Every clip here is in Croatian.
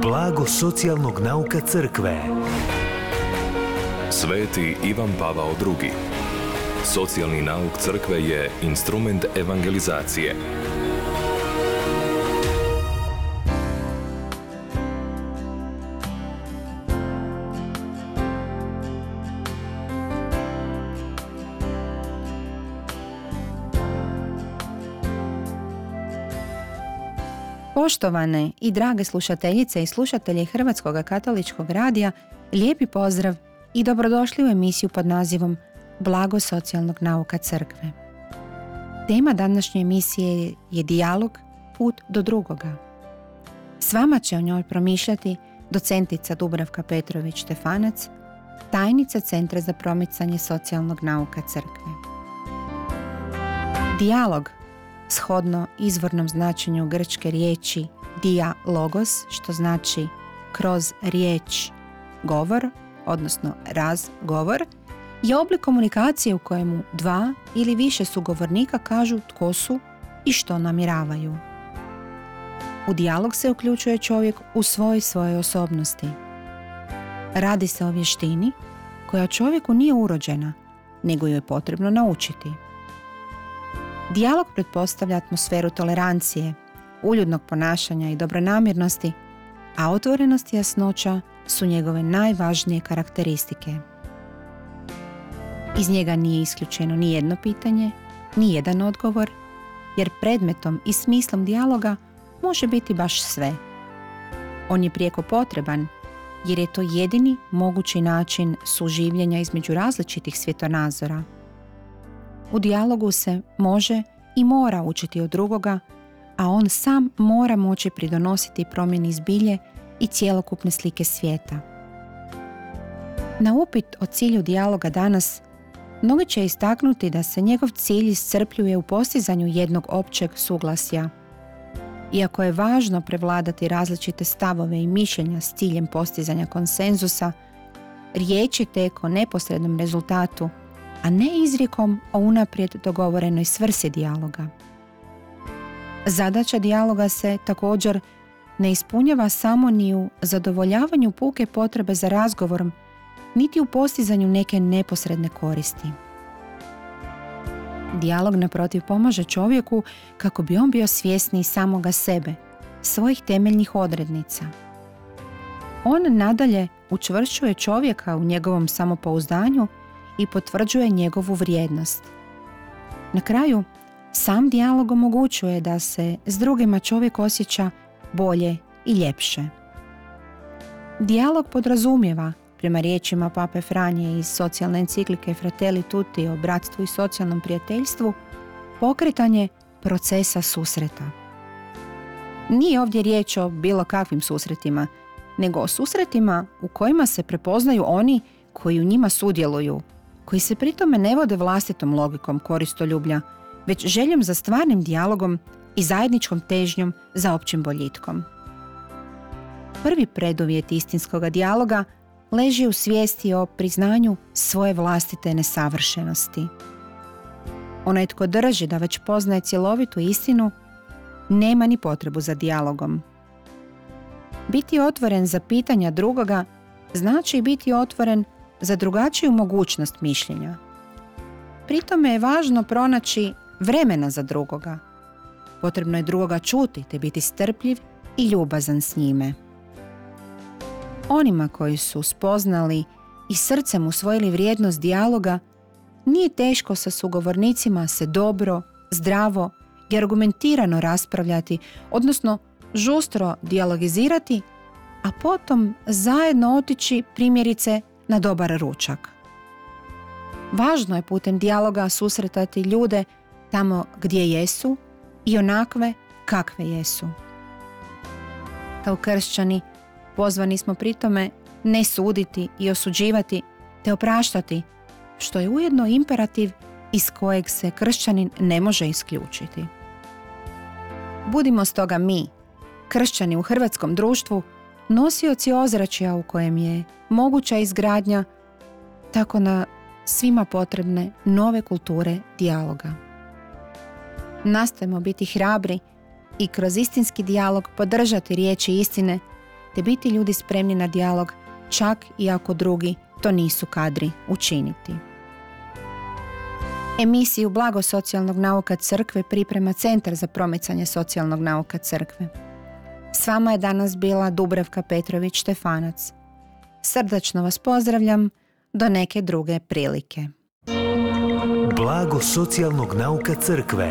Blago socijalnog nauka crkve. Sveti Ivan Pavao II. Socijalni nauk crkve je instrument evangelizacije. Poštovane i drage slušateljice i slušatelji Hrvatskog katoličkog radija, lijepi pozdrav i dobrodošli u emisiju pod nazivom Blago socijalnog nauka crkve. Tema današnje emisije je dijalog, put do drugoga. S vama će o njoj promišljati docentica Dubravka Petrović-Štefanac, tajnica Centra za promicanje socijalnog nauka crkve. Dijalog, shodno izvornom značenju grčke riječi dialogos, što znači kroz riječ govor, odnosno razgovor, je oblik komunikacije u kojemu dva ili više sugovornika kažu tko su i što namjeravaju. U dijalog se uključuje čovjek u svojoj osobnosti. Radi se o vještini koja čovjeku nije urođena, nego ju je potrebno naučiti. Dijalog pretpostavlja atmosferu tolerancije, uljudnog ponašanja i dobronamjernosti, a otvorenost i jasnoća su njegove najvažnije karakteristike. Iz njega nije isključeno ni jedno pitanje, ni jedan odgovor, jer predmetom i smislom dijaloga može biti baš sve. On je prijeko potreban, jer je to jedini mogući način suživljenja između različitih svjetonazora. U dijalogu se može i mora učiti od drugoga, a on sam mora moći pridonositi promjeni zbilje i cjelokupne slike svijeta. Na upit o cilju dijaloga danas, mnogi će istaknuti da se njegov cilj iscrpljuje u postizanju jednog općeg suglasja. Iako je važno prevladati različite stavove i mišljenja s ciljem postizanja konsenzusa, riječ je tek o neposrednom rezultatu, a ne izrijekom o unaprijed dogovorenoj svrsi dijaloga. Zadaća dijaloga se također ne ispunjava samo ni u zadovoljavanju puke potrebe za razgovorom, niti u postizanju neke neposredne koristi. Dijalog naprotiv pomaže čovjeku kako bi on bio svjesniji samoga sebe, svojih temeljnih odrednica. On nadalje učvršćuje čovjeka u njegovom samopouzdanju i potvrđuje njegovu vrijednost. Na kraju, sam dijalog omogućuje da se s drugima čovjek osjeća bolje i ljepše. Dijalog podrazumijeva, prema riječima Pape Franje iz socijalne enciklike Fratelli Tutti o bratstvu i socijalnom prijateljstvu, pokretanje procesa susreta. Nije ovdje riječ o bilo kakvim susretima, nego o susretima u kojima se prepoznaju oni koji u njima sudjeluju, koji se pritome ne vode vlastitom logikom koristoljublja, već željom za stvarnim dijalogom i zajedničkom težnjom za općim boljitkom. Prvi preduvjet istinskog dijaloga leži u svijesti o priznanju svoje vlastite nesavršenosti. Onaj tko drži da već poznaje cjelovitu istinu, nema ni potrebu za dijalogom. Biti otvoren za pitanja drugoga znači biti otvoren za drugačiju mogućnost mišljenja. Pri tome je važno pronaći vremena za drugoga. Potrebno je drugoga čuti te biti strpljiv i ljubazan s njime. Onima koji su spoznali i srcem usvojili vrijednost dijaloga, nije teško sa sugovornicima se dobro, zdravo i argumentirano raspravljati, odnosno žustro dijalogizirati, a potom zajedno otići primjerice na dobar ručak. Važno je putem dijaloga susretati ljude tamo gdje jesu i onakve kakve jesu. Kao kršćani pozvani smo pri tome ne suditi i osuđivati te opraštati, što je ujedno imperativ iz kojeg se kršćanin ne može isključiti. Budimo stoga mi, kršćani u hrvatskom društvu, nosioci ozračja u kojem je moguća izgradnja tako na svima potrebne nove kulture dijaloga. Nastojmo biti hrabri i kroz istinski dijalog podržati riječi istine te biti ljudi spremni na dijalog, čak i ako drugi to nisu kadri učiniti. Emisiju Blago socijalnog nauka crkve priprema Centar za promicanje socijalnog nauka crkve. S vama je danas bila Dubravka Petrović-Štefanac. Srdačno vas pozdravljam, do neke druge prilike. Blago socijalnog nauka crkve.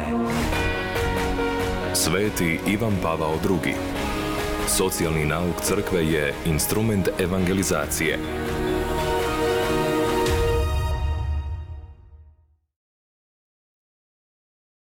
Sveti Ivan Pavao II. Socijalni nauk crkve je instrument evangelizacije.